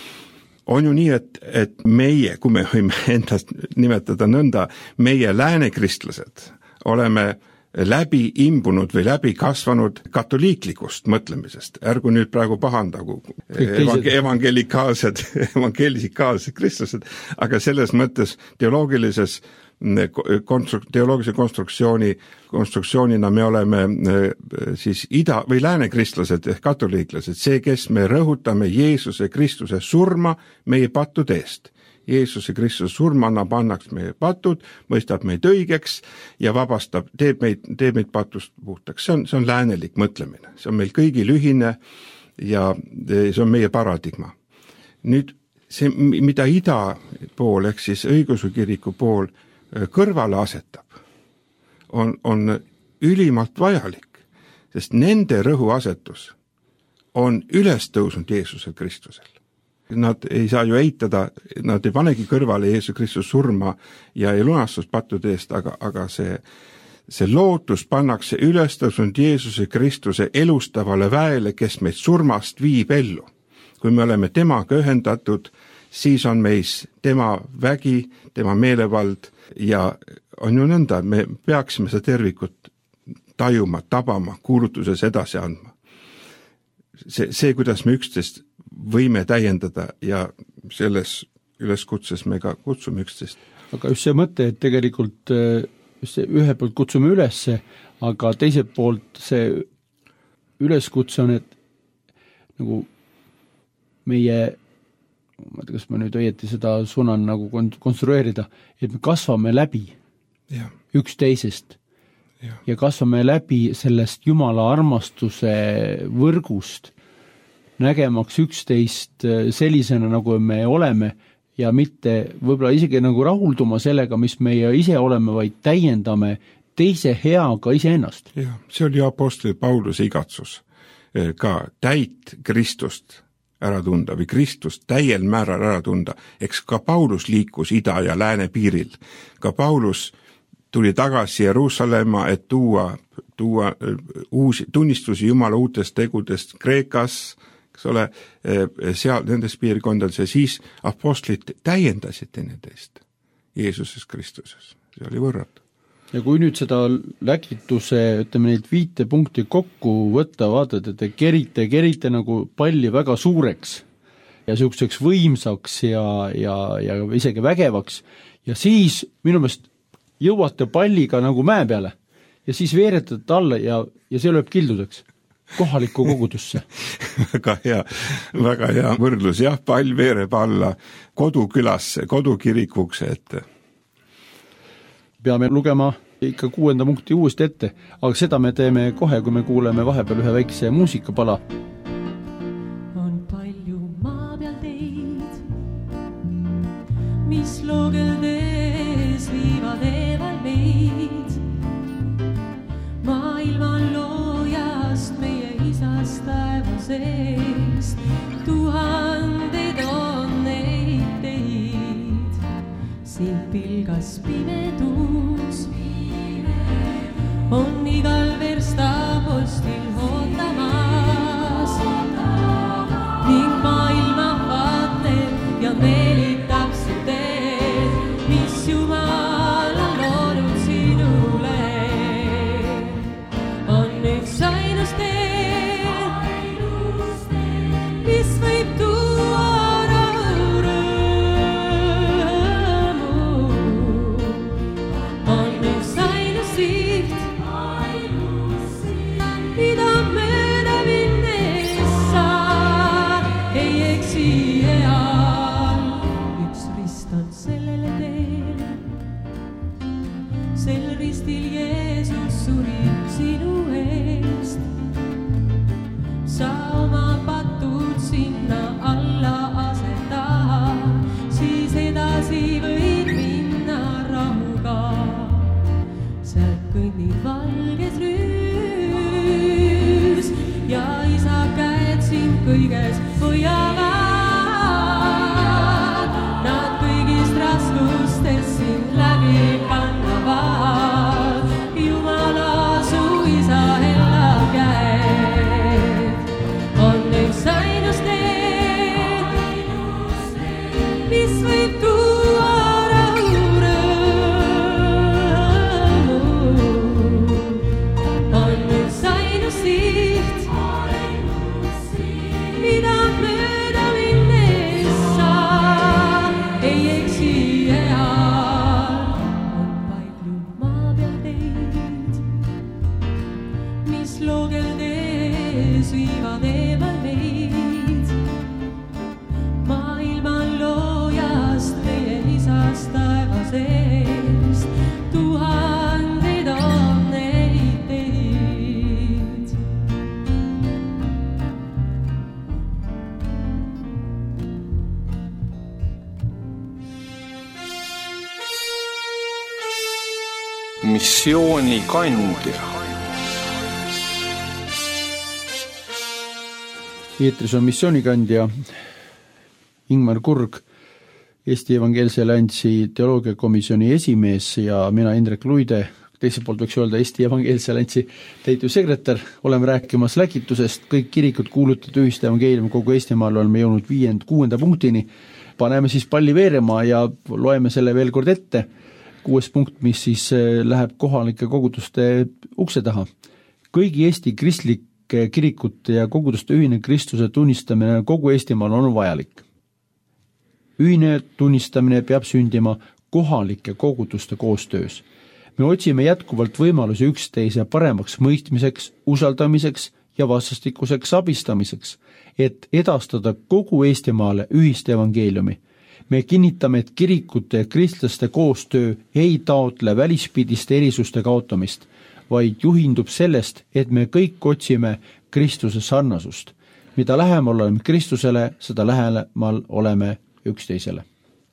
on ju nii, et meie, kui me võime endast nimetada nõnda, meie läänekristlased oleme läbi imbunud või läbi kasvanud katoliiklikust mõtlemisest. Ärgu nüüd praegu pahandagu evangelikaalsed kristlased, aga selles mõttes teoloogilise konstruktsioonina me oleme siis ida- või läänekristlased ehk katoliiklased, see, kes me rõhutame Jeesuse Kristuse surma meie pattude eest. Jeesuse Kristuse surm annaks meie patud, mõistab meid õigeks ja vabastab, teeb meid patust puhtaks. See on läänelik mõtlemine, see on meil kõigil ühine ja see on meie paradigma. Nüüd see, mida ida pool ehk siis õigeusu kiriku pool kõrvale asetab, on ülimalt vajalik, sest nende rõhuasetus on üles tõusnud Jeesusel Kristusel. Nad ei saa ju eitada, nad ei panegi kõrvale Jeesus Kristus surma ja ei lunastust pattude eest, aga see lootus pannakse üles tõusnud Jeesuse Kristuse elustavale väele, kes meid surmast viib ellu. Kui me oleme temaga ühendatud, siis on meis tema vägi, tema meelevald ja on ju nõnda, me peaksime seda tervikut tajuma, tabama, kuulutuses edasi andma. See, kuidas me üksteist võime täiendada ja selles üleskutses me ka kutsume üksteist. Aga just see mõte, et tegelikult ühe poolt kutsume ülesse, aga teiselt poolt see üleskutse on, et nagu meie, ma ei tea, kas ma nüüd õieti seda suunan nagu konstrueerida, et me kasvame läbi üksteisest ja kasvame läbi sellest Jumala armastuse võrgust, nägemaks üksteist sellisena, nagu me oleme ja mitte võib-olla isegi nagu rahulduma sellega, mis meie ise oleme, vaid täiendame teise heaga iseennast. Ja, see oli apostli Pauluse igatsus ka täit Kristust ära tunda või Kristust täiel määral ära tunda. Eks ka Paulus liikus ida ja lääne piiril. Ka Paulus tuli tagasi Jeruusalemma, et tuua uusi tunnistusi Jumala uutest tegudest Kreekas, eks ole, seal nendes piirkondades ja siis apostlid täiendasid teineteist Jeesuses Kristuses. See oli võrratu. Ja kui nüüd seda läkituse, ütleme neid 5 punkti kokku võtta, vaatad, et te kerite nagu palli väga suureks ja selliseks võimsaks ja isegi vägevaks ja siis minu meelest jõuate palliga nagu mäe peale ja siis veeretate alla ja see lööb kildudeks kohalikku kogudusse. väga hea võrdlus, jah, pall veereb alla kodukülasse, kodukirikuks, et peame lugema ikka 6. punkti uuesti ette, aga seda me teeme kohe, kui me kuuleme vahepeal ühe väikse muusikapala. On palju maa peal teid, mis loogeldes viivad eemal meid. Maailman loojast meie isast taevasest, tuhandeid on neid teid. Sind pilgas pimedus, on igal verstapostil ootamas ning maailma vaatleb ja meelitab su teed, mis Jumal on loonud sinule. On üks ainus tee, mis võib tuua kõiges hoiavad, nad kõigist raskustes sind läbi kannavad. Jumala su isa hella käed on üks ainus tee, mis võib tuua rahu rõõmu. On üks ainus siht, mida mööda minnes sa ei eksi eal. On palju maa peal teid, mis loogeldes viivad eemal meid. Maailma loojast meie isast taevasest, tuhandeid on neid teid. Missioonikandja. Eetris on missioonikandja Ingmar Kurg, Eesti Evangeelse Alliansi teoloogiakomisjoni esimees ja mina Indrek Luide, teiselt poolt võiks öelda Eesti Evangeelse Alliansi täitevsekretär. Oleme rääkimas läkitusest, kõik kirikud kuulutavad ühist evangeeliumi kogu Eestimaal, oleme jõudnud 5.–6. punktini. Paneme siis palli veerema ja loeme selle veel kord ette. 6. punkt, mis siis läheb kohalike koguduste ukse taha. Kõigi Eesti kristlike kirikute ja koguduste ühine Kristuse tunnistamine kogu Eestimaal on vajalik. Ühine tunnistamine peab sündima kohalike koguduste koostöös. Me otsime jätkuvalt võimalusi üksteise paremaks mõistmiseks, usaldamiseks ja vastastikuseks abistamiseks, et edastada kogu Eestimaale ühist evangeeliumi. Me kinnitame, et kirikute ja kristlaste koostöö ei taotle välispidiste erisuste kaotamist, vaid juhindub sellest, et me kõik otsime Kristuse sarnasust. Mida lähemal oleme Kristusele, seda lähemal oleme üksteisele.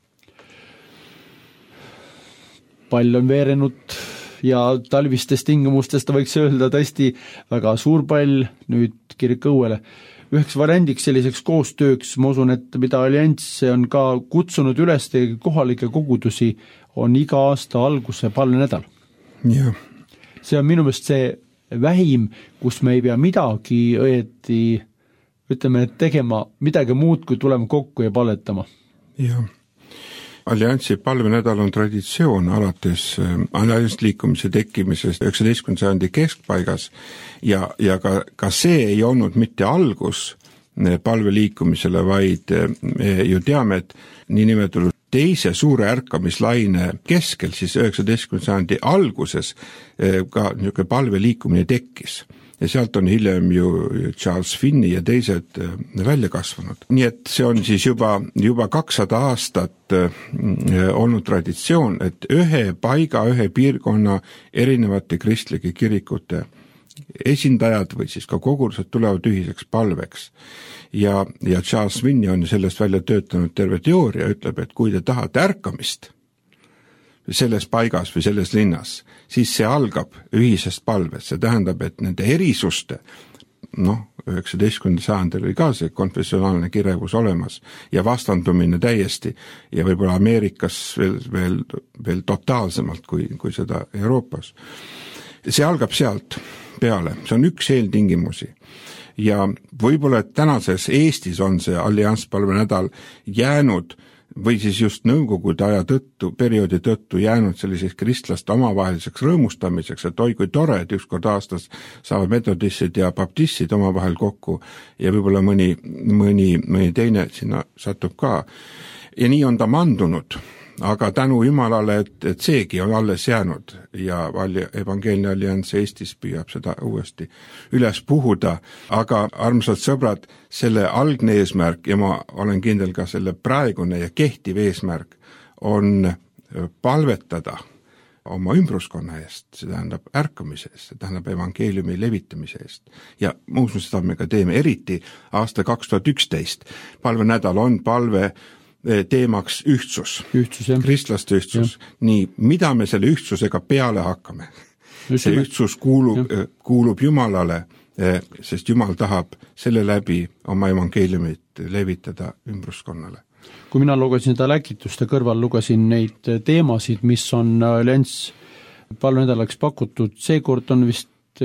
Pall on veerenud ja talvistest tingimustest võiks öelda tõesti väga suur pall nüüd kiriku õuele. Üheks variandiks selliseks koostööks, ma usun, et mida Allianss on ka kutsunud üles kohalike kogudusi, on iga aasta alguse palvenädal. Ja. See on minu meelest see vähim, kus me ei pea midagi õieti, ütleme, tegema midagi muud, kui tulema kokku ja palvetama. Ja. Alliansi palvenädal on traditsioon alates alliansliikumise tekkimisest 19. sajandi keskpaigas ja ka see ei olnud mitte algus palveliikumisele, vaid me ju teame, et niinimetatud teise suure ärkamislaine keskel, siis 19. sajandi alguses ka niisugune palveliikumine tekkis. Ja sealt on hiljem ju Charles Finney ja teised välja kasvanud. Nii et see on siis juba 200 aastat olnud traditsioon, et ühe paiga, ühe piirkonna erinevate kristlike kirikute esindajad või siis ka kogudused tulevad ühiseks palveks. Ja Charles Finney on sellest välja töötanud terve teooria, ütleb, et kui te tahate ärkamist selles paigas või selles linnas, siis see algab ühisest palvest. See tähendab, et nende erisuste, 19. sajandil oli ka see konfessionaalne kirevus olemas ja vastandumine täiesti ja võib-olla Ameerikas veel totaalsemalt kui seda Euroopas. See algab sealt peale, see on üks eeltingimusi. Ja võib-olla, et tänases Eestis on see allianspalvenädal jäänud või siis just nõukogude aja perioodi tõttu jäänud selliseks kristlaste omavaheliseks rõõmustamiseks, et oi kui tore, et ükskord aastas saavad metodistid ja baptistid omavahel kokku ja võib-olla mõni teine sinna satub ka. Ja nii on ta mandunud, aga tänu Jumalale, et seegi on alles jäänud ja Evangeelne Allianss Eestis püüab seda uuesti üles puhuda, aga armsad sõbrad, selle algne eesmärk ja ma olen kindel ka selle praegune ja kehtiv eesmärk on palvetada oma ümbruskonna eest, see tähendab ärkamise eest, see tähendab evangeeliumi levitamise eest. Ja muuseas seda me ka teeme eriti aasta 2011. Palvenädal on palve teemaks ühtsus, kristlaste ühtsus. Ja. Nii, mida me selle ühtsusega peale hakkame? See ühtsus kuulub Jumalale, sest Jumal tahab selle läbi oma evangeeliumit levitada ümbruskonnale. Kui mina lugesin seda läkituste kõrval, lugesin neid teemasid, mis on Allianss palvenädalaks pakutud, seekord on vist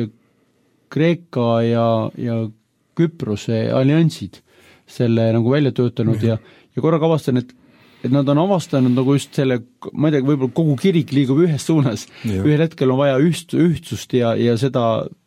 Kreeka ja Küprose alliansid selle nagu välja töötanud ja korraga avastan, et nad on avastanud nagu just selle, ma ei tea, võib-olla kogu kirik liigub ühes suunas. Ühel hetkel on vaja ühtsust ja seda,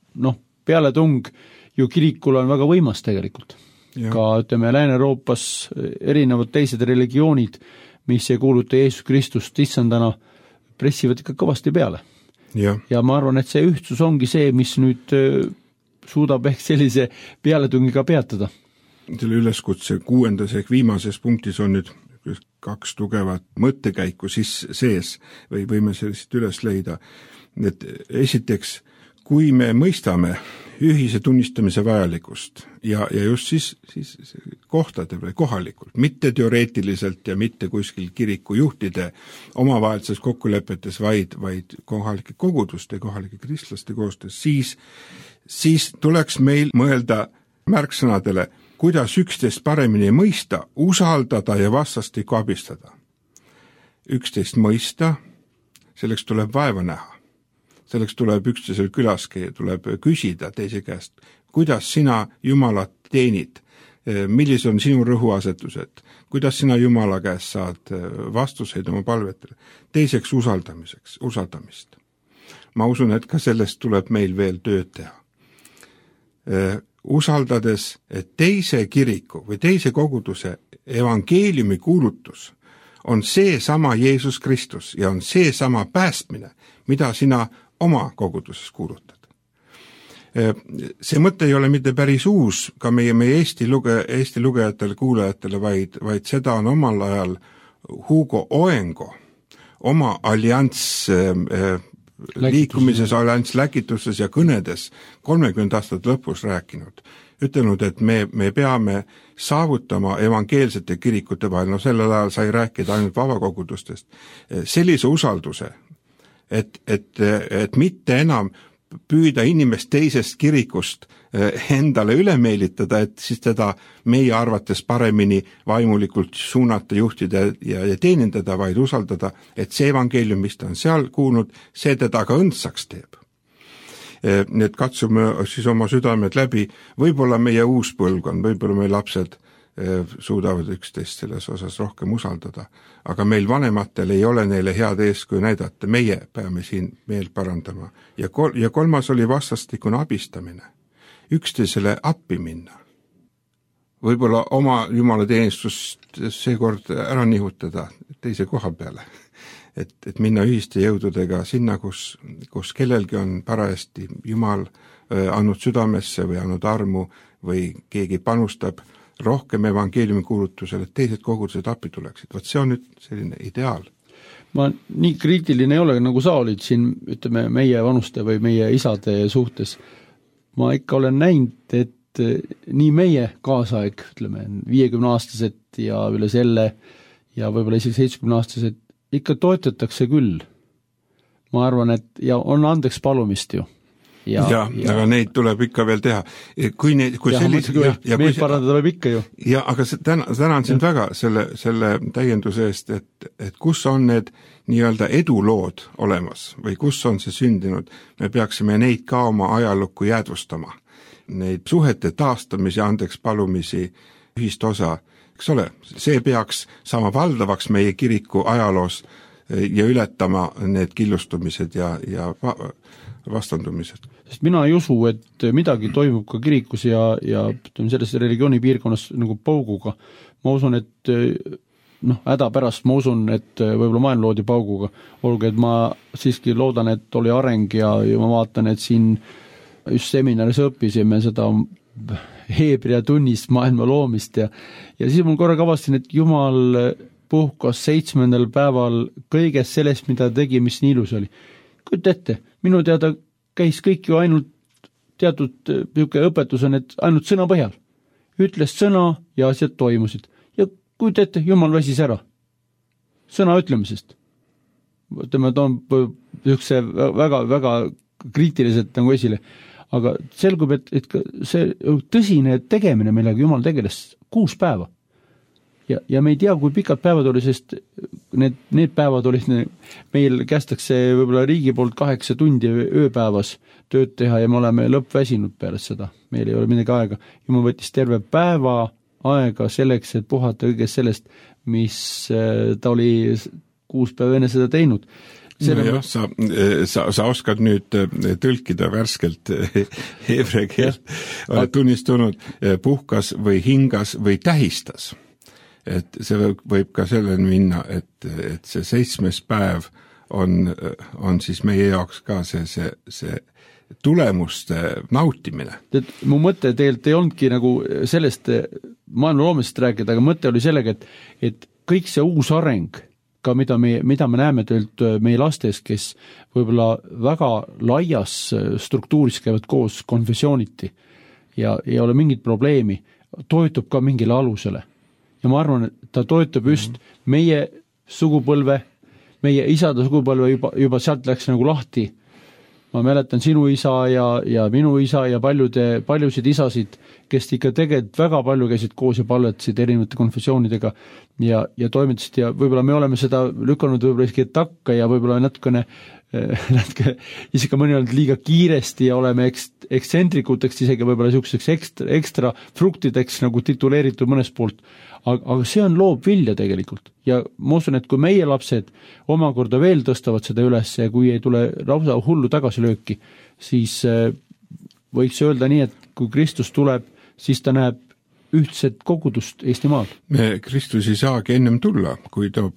pealetung ju kirikul on väga võimas tegelikult. Ja. Ka ütleme Lääne-Euroopas erinevad teised religioonid, mis ei kuuluta Jeesus Kristust issandana, pressivad ikka kõvasti peale. Ja ma arvan, et see ühtsus ongi see, mis nüüd suudab ehk sellise pealetungiga peatada. Selle üleskutse 6. ehk viimases punktis on nüüd 2 tugevat mõttekäiku sees või võime sellist üles leida. Et esiteks, kui me mõistame ühise tunnistamise vajalikust ja just siis kohtade või kohalikult, mitte teoreetiliselt ja mitte kuskil kiriku juhtide omavahelistes kokkulepetes, vaid kohalike koguduste, kohalike kristlaste koostöös, siis tuleks meil mõelda märksõnadele kuidas üksteist paremini mõista, usaldada ja vastastikku abistada. Üksteist mõista, selleks tuleb vaeva näha. Selleks tuleb üksteisel külas käia, tuleb küsida teise käest, kuidas sina Jumalat teenid, millised on sinu rõhuasetused, kuidas sina Jumala käest saad vastuseid oma palvetele. Teiseks usaldamist. Ma usun, et ka sellest tuleb meil veel tööd teha. Usaldades, et teise kiriku või teise koguduse evangeeliumi kuulutus on see sama Jeesus Kristus ja on see sama päästmine, mida sina oma koguduses kuulutad. See mõte ei ole mitte päris uus ka meie Eesti lugejatele, kuulajatele, vaid seda on omal ajal Hugo Oengo oma allianss liikumises, allianss läkituses ja kõnedes 30 aastat lõpus rääkinud. Ütelnud, et me peame saavutama evangeelsete kirikute vahel, sellel ajal sai rääkida ainult vabakogudustest, sellise usalduse, et mitte enam püüda inimest teisest kirikust endale üle meelitada, et siis teda meie arvates paremini vaimulikult suunata, juhtida ja teenindada, vaid usaldada, et see evangeelium, mis ta on seal kuulnud, see teda ka õndsaks teeb. Nii et katsume siis oma südamed läbi, võib-olla meie uus põlvkond, võib-olla meie lapsed suudavad üksteist selles osas rohkem usaldada, aga meil vanematel ei ole neile head eeskuju näidata, meie peame siin meelt parandama. Ja kolmas oli vastastikune abistamine, üksteisele appi minna. Võib-olla oma jumalateenistust seekord ära nihutada teise koha peale, et minna ühiste jõududega sinna, kus kellelgi on parajasti Jumal andnud südamesse või andnud armu või keegi panustab rohkem evangeeliumi kuulutusele, et teised kogudused appi tuleksid. Vaat see on nüüd selline ideaal. Ma nii kriitiline ei ole, nagu sa olid siin, ütleme, meie vanuste või meie isade suhtes. Ma ikka olen näinud, et nii meie kaasaeg, ütleme, 50-aastased ja üle selle ja võib-olla isegi 70-aastased, ikka toetatakse küll. Ma arvan, et ja on andeks palumist ju. Ja, aga neid tuleb ikka veel teha. Meelt parandada võib ikka ju. Ja, aga tänan sind väga selle täienduse eest, et kus on need nii-öelda edulood olemas või kus on see sündinud. Me peaksime neid ka oma ajalukku jäädvustama. Neid suhete taastamisi, andeks palumisi, ühist osa, eks ole, see peaks saama valdavaks meie kiriku ajaloos ja ületama need killustumised ja vastandumised. Sest mina ei usu, et midagi toimub ka kirikus ja selles religiooni piirkonnas nagu pauguga. Ma usun, et häda pärast ma usun, et võib-olla maailm loodi pauguga. Olgu, et ma siiski loodan, et oli areng ja ma vaatan, et siin just seminaris õppisime seda Heebrea tunnist maailma loomist ja siis mul korra kavastasin, et Jumal puhkas 7. päeval kõigest sellest, mida tegi, mis nii ilus oli. Kuid ette, minu teada käis kõik ju ainult teatud õpetus on, et ainult sõna põhjal. Ütles sõna ja asjad toimusid. Ja kuid ette, Jumal väsis ära. Sõna ütlemisest. Tema toon üks väga, väga kriitiliselt nagu esile. Aga selgub, et see tõsine tegemine, millega Jumal tegeles 6 päeva. Ja me ei tea, kui pikad päevad oli, sest need päevad olid, meil kästakse võib-olla riigi poolt 8 tundi ööpäevas tööd teha ja me oleme lõppväsinud peale seda. Meil ei ole midagi aega. Jumal võttis terve päeva aega selleks, et puhata kõigest sellest, mis ta oli 6 päeva enne seda teinud. No sa oskad nüüd tõlkida värskelt heebrea keelt, oled tunnistunud puhkas või hingas või tähistas. Et see võib ka selleni minna, et see 7. päev on siis meie jaoks ka see tulemuste nautimine. Mu mõte tegelikult ei olnudki nagu sellest maailma loomist rääkida, aga mõte oli sellega, et kõik see uus areng, ka mida me näeme tegelikult meie lastes, kes võib-olla väga laias struktuuris käivad koos konfessiooniti ja ei ole mingit probleemi, toetub ka mingile alusele. Ja ma arvan, et ta toetab just meie sugupõlve, meie isade sugupõlve juba sealt läks nagu lahti. Ma mäletan sinu isa ja minu isa ja paljusid isasid, kes ikka tegelikult väga palju käisid koos ja palvetasid erinevate konfessioonidega ja toimetasid ja võib-olla me oleme seda lükanud võib-olla isegi takka ja võib-olla natuke isegi mõni olnud liiga kiiresti ja oleme ekstsentrikuteks isegi võib-olla niisuguseks ekstra fruktideks nagu tituleeritud mõnes poolt, aga see on loob vilja tegelikult ja ma usun, et kui meie lapsed omakorda veel tõstavad seda üles ja kui ei tule lausa hullu tagasilööki, siis võiks öelda nii, et kui Kristus tuleb, siis ta näeb ühtset kogudust Eestimaal. Kristus ei saagi ennem tulla, kui tema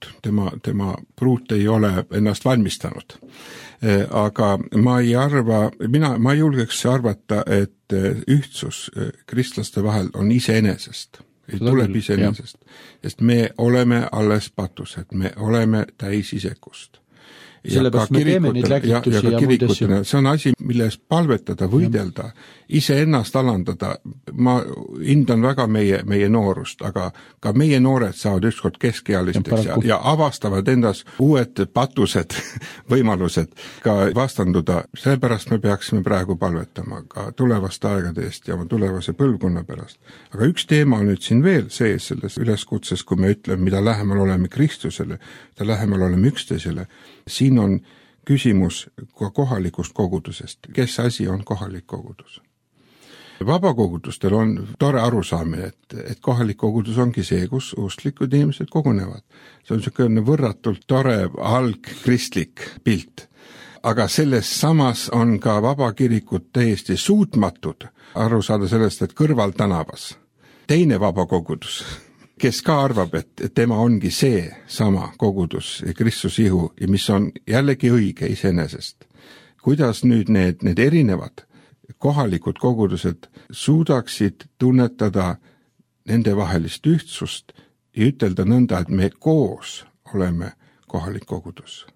pruut ei ole ennast valmistanud. Aga ma ei julgeks arvata, et ühtsus kristlaste vahel on iseenesest. Ei tuleb iseenesest, sest me oleme alles patused, me oleme täis isekust. Sellepärast me teeme neid läkitusi ja muid asju. See on asi, milles palvetada, võidelda, iseennast alandada. Ma hindan väga meie noorust, aga ka meie noored saavad ükskord keskealisteks ja avastavad endas uued patused, võimalused ka vastanduda. Sellepärast me peaksime praegu palvetama ka tulevaste aegade eest ja tulevase põlvkonna pärast. Aga üks teema on nüüd siin veel sees selles üleskutses, kui me ütleme, mida lähemal oleme Kristusele, mida lähemal oleme üksteisele. Siin on küsimus kohalikust kogudusest. Kes asi on kohalik kogudus? Vabakogudustel on tore arusaamine, et kohalik kogudus ongi see, kus usklikud inimesed kogunevad. See on niisugune võrratult tore algkristlik pilt. Aga selles samas on ka vabakirikud täiesti suutmatud aru saada sellest, et kõrval tänavas teine vabakogudus, kes ka arvab, et tema ongi see sama kogudus, Kristus ihu, ja mis on jällegi õige iseenesest. Kuidas nüüd need erinevad kohalikud kogudused suudaksid tunnetada nende vahelist ühtsust ja ütelda nõnda, et me koos oleme kohalik kogudus.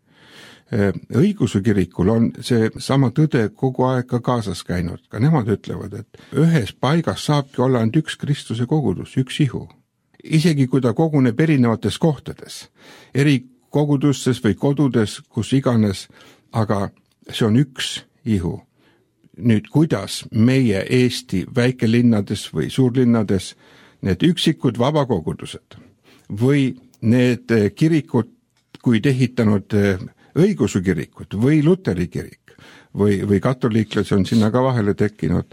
Õigeusu kirikul on see sama tõde kogu aeg ka kaasas käinud, ka nemad ütlevad, et ühes paigas saabki olla ainult üks Kristuse kogudus, üks ihu. Isegi kui ta koguneb erinevates kohtades, eri kogudustes või kodudes, kus iganes, aga see on üks ihu. Nüüd, kuidas meie Eesti väikelinnades või suurlinnades need üksikud vabakogudused või need kirikud, kuid ehitanud õigeusu kirikud või Luteri kirik või katoliiklasi on sinna ka vahele tekkinud,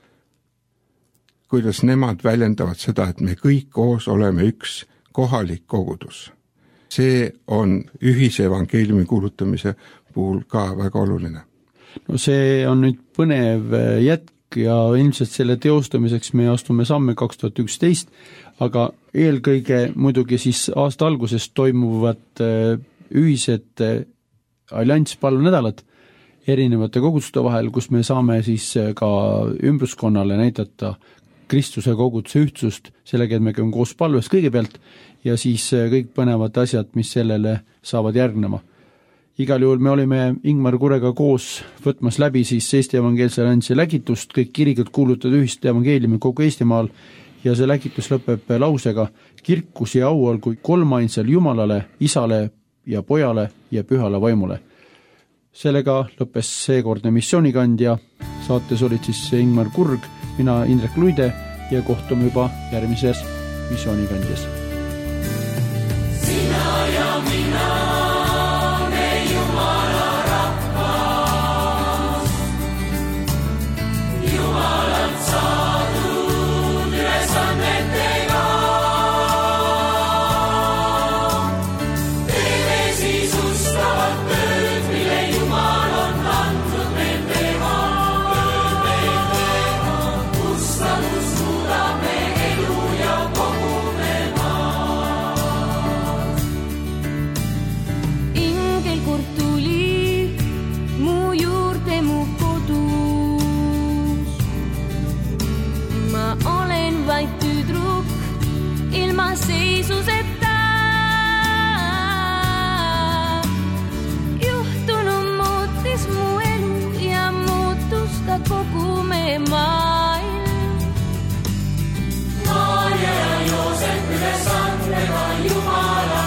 kuidas nemad väljendavad seda, et me kõik koos oleme üks kohalik kogudus. See on ühise evangeeliumi kuulutamise puhul ka väga oluline. No see on nüüd põnev jätk ja ilmselt selle teostamiseks me astume samme 2011, aga eelkõige muidugi siis aasta alguses toimuvad ühised allianspalvenädalad erinevate koguduste vahel, kus me saame siis ka ümbruskonnale näidata Kristuse koguduse ühtsust, sellega, et me käime koos palves kõigepealt ja siis kõik põnevad asjad, mis sellele saavad järgnema. Igal juhul me olime Ingmar Kurega koos võtmas läbi siis Eesti evangeelse alliansi lägitust, kõik kirikud kuulutavad ühist evangeeliumi kogu Eestimaal ja see lägitus lõpeb lausega kirkus ja au olgu kolmainsal Jumalale, Isale ja Pojale ja Pühale Vaimule. Sellega lõppes seekordne missioonikandja, saates olid siis Ingmar Kurg, mina Indrek Luide ja kohtume juba järgmises missioonikandjas. Sina ja mina, me Jumala rahvas, Jumalalt saadud ülesannetega. Teeme sisustavat tööd, mille Jumal on andnud meil teha. Ustavus muudab me elu ja kogume maad. Ingel kord tuli mu juurde mu kodus. Ma olen vaid tüdruk ilma seisuseta. Juhtunu muutis mu elu ja muutus ka kogu me maailm. Maarja ja Joosep ülesandega Jumala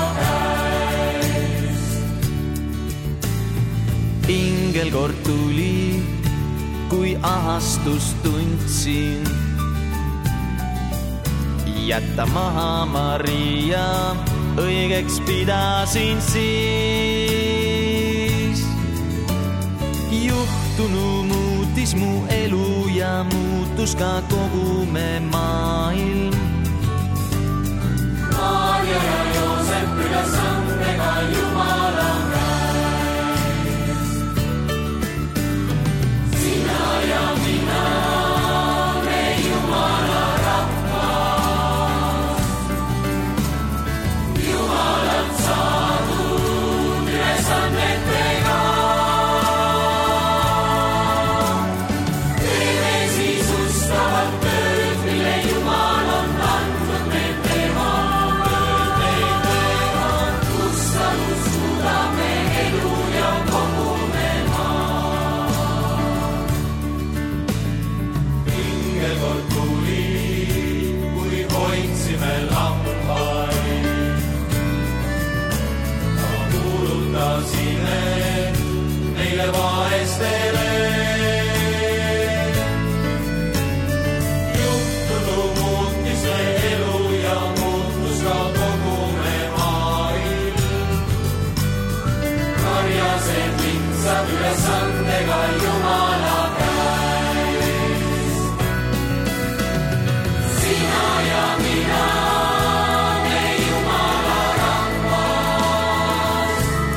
käest. Ingel kord tuli kui ahastust tundsin. Jätta maha Maria, õigeks pidasin siis. Juhtunu muutis mu elu ja muutus ka kogu me maailm. Maarja ja Joosep ülesandega Jumala käes. Sina ja mina, me Jumala rahvas. Jumalat saadud ülesannetega. Teeme sisustavat tööd, mille Jumal on andnud meil teha. Neile vaestele juhtunu muutis me elu ja muutus ka kogu me maailm. Karjased lihtsad ülesandega Jumala käes. Sina ja mina, me Jumala rahvas.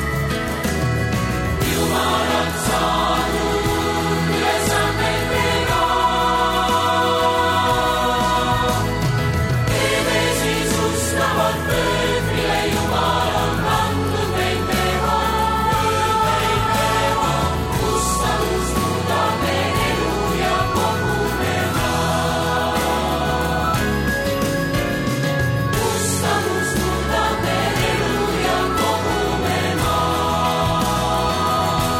Jumalat saadud ülesannetega. Teeme sisustavat tööd, mille Jumal on andnud meil teha. Ustavus muudab me elu ja kogu me maa. Ustavus muudab me elu ja kogu me maa.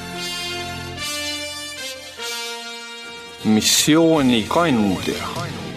Missiooni kandja.